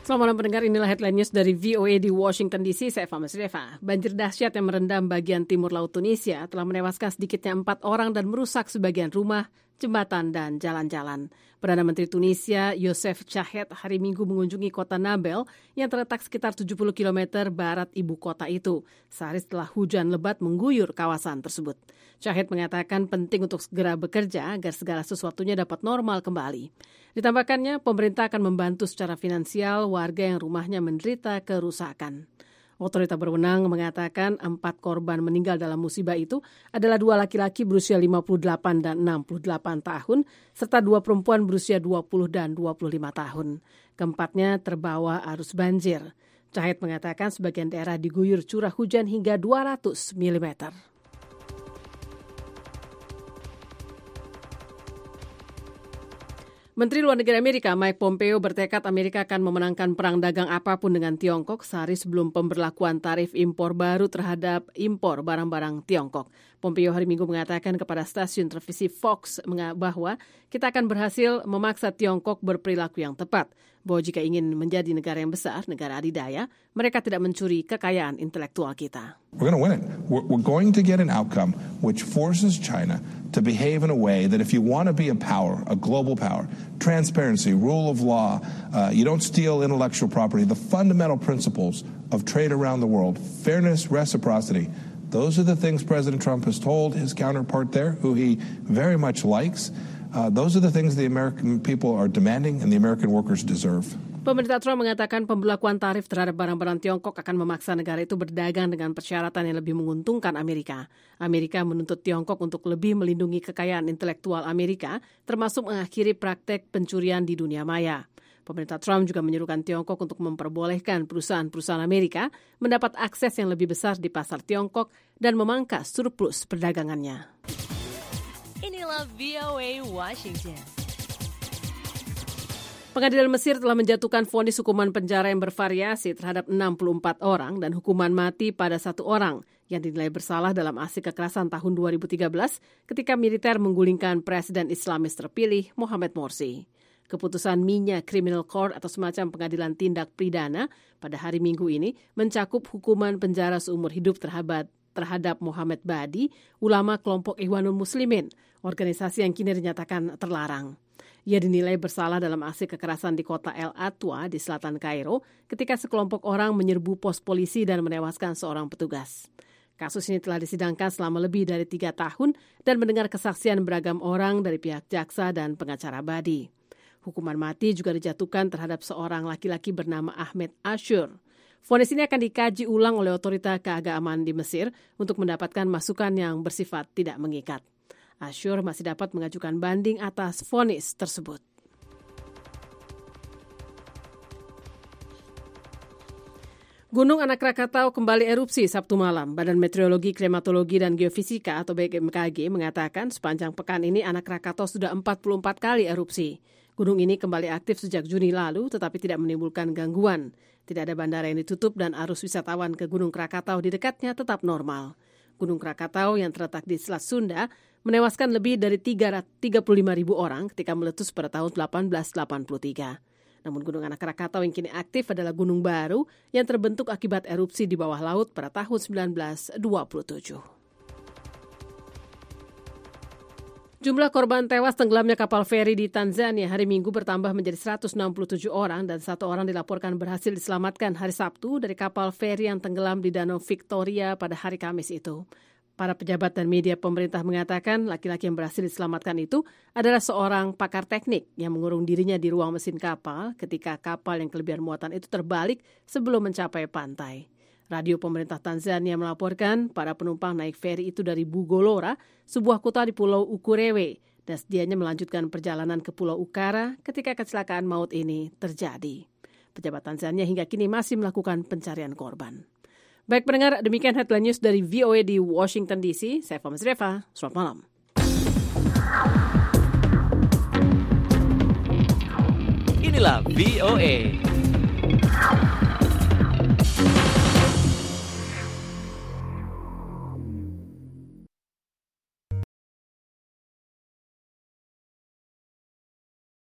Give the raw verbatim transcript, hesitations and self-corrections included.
Selamat malam pendengar, inilah headline news dari V O A di Washington D C. Saya Fama Sreva. Banjir dahsyat yang merendam bagian timur laut Tunisia telah menewaskan sedikitnya empat orang dan merusak sebagian rumah, jembatan, dan jalan-jalan. Perdana Menteri Tunisia, Youssef Chahed, hari Minggu mengunjungi kota Nabel yang terletak sekitar tujuh puluh kilometer barat ibu kota itu, sehari setelah hujan lebat mengguyur kawasan tersebut. Chahed mengatakan penting untuk segera bekerja agar segala sesuatunya dapat normal kembali. Ditambahkannya, pemerintah akan membantu secara finansial warga yang rumahnya menderita kerusakan. Otoritas berwenang mengatakan empat korban meninggal dalam musibah itu adalah dua laki-laki berusia lima puluh delapan dan enam puluh delapan tahun, serta dua perempuan berusia dua puluh dan dua puluh lima tahun. Keempatnya terbawa arus banjir. Chahed mengatakan sebagian daerah diguyur curah hujan hingga dua ratus milimeter. Menteri Luar Negeri Amerika Mike Pompeo bertekad Amerika akan memenangkan perang dagang apapun dengan Tiongkok sehari sebelum pemberlakuan tarif impor baru terhadap impor barang-barang Tiongkok. Pompeo hari Minggu mengatakan kepada stasiun televisi Fox bahwa kita akan berhasil memaksa Tiongkok berperilaku yang tepat, bahwa jika ingin menjadi negara yang besar, negara adidaya, mereka tidak mencuri kekayaan intelektual kita. We're going to win it. We're, we're going to get an outcome which forces China to behave in a way that if you want to be a power, a global power, transparency, rule of law, uh, you don't steal intellectual property, the fundamental principles of trade around the world, fairness, reciprocity, those are the things President Trump has told his counterpart there, who he very much likes. Uh, those are the things the American people are demanding and the American workers deserve. Pemerintah Trump mengatakan pembelakuan tarif terhadap barang-barang Tiongkok akan memaksa negara itu berdagang dengan persyaratan yang lebih menguntungkan Amerika. Amerika menuntut Tiongkok untuk lebih melindungi kekayaan intelektual Amerika, termasuk mengakhiri praktek pencurian di dunia maya. Pemerintah Trump juga menyerukan Tiongkok untuk memperbolehkan perusahaan-perusahaan Amerika mendapat akses yang lebih besar di pasar Tiongkok dan memangkas surplus perdagangannya. Inilah V O A Washington. Pengadilan Mesir telah menjatuhkan vonis hukuman penjara yang bervariasi terhadap enam puluh empat orang dan hukuman mati pada satu orang yang dinilai bersalah dalam aksi kekerasan tahun dua ribu tiga belas ketika militer menggulingkan Presiden Islamis terpilih Mohamed Morsi. Keputusan Minya Criminal Court atau semacam pengadilan tindak pidana pada hari Minggu ini mencakup hukuman penjara seumur hidup terhadap terhadap Muhammad Badi, ulama kelompok Ikhwanul Muslimin, organisasi yang kini dinyatakan terlarang. Ia dinilai bersalah dalam aksi kekerasan di kota El Atwa di selatan Kairo ketika sekelompok orang menyerbu pos polisi dan menewaskan seorang petugas. Kasus ini telah disidangkan selama lebih dari tiga tahun dan mendengar kesaksian beragam orang dari pihak jaksa dan pengacara Badi. Hukuman mati juga dijatuhkan terhadap seorang laki-laki bernama Ahmed Ashur. Vonis ini akan dikaji ulang oleh otoritas keagamaan di Mesir untuk mendapatkan masukan yang bersifat tidak mengikat. Ashur masih dapat mengajukan banding atas vonis tersebut. Gunung Anak Krakatau kembali erupsi Sabtu malam. Badan Meteorologi, Klimatologi, dan Geofisika atau B M K G mengatakan sepanjang pekan ini Anak Krakatau sudah empat puluh empat kali erupsi. Gunung ini kembali aktif sejak Juni lalu tetapi tidak menimbulkan gangguan. Tidak ada bandara yang ditutup dan arus wisatawan ke Gunung Krakatau di dekatnya tetap normal. Gunung Krakatau yang terletak di Selat Sunda menewaskan lebih dari tiga puluh lima ribu orang ketika meletus pada tahun delapan belas delapan puluh tiga. Namun Gunung Anak Krakatau yang kini aktif adalah gunung baru yang terbentuk akibat erupsi di bawah laut pada tahun sembilan belas dua puluh tujuh. Jumlah korban tewas tenggelamnya kapal feri di Tanzania hari Minggu bertambah menjadi seratus enam puluh tujuh orang dan satu orang dilaporkan berhasil diselamatkan hari Sabtu dari kapal feri yang tenggelam di Danau Victoria pada hari Kamis itu. Para pejabat dan media pemerintah mengatakan laki-laki yang berhasil diselamatkan itu adalah seorang pakar teknik yang mengurung dirinya di ruang mesin kapal ketika kapal yang kelebihan muatan itu terbalik sebelum mencapai pantai. Radio pemerintah Tanzania melaporkan para penumpang naik feri itu dari Bugolora, sebuah kota di Pulau Ukurewe, dan sedianya melanjutkan perjalanan ke Pulau Ukara ketika kecelakaan maut ini terjadi. Pejabat Tanzania hingga kini masih melakukan pencarian korban. Baik pendengar, demikian headline news dari V O A di Washington D C. Saya Fama Sreva, selamat malam. Inilah V O A.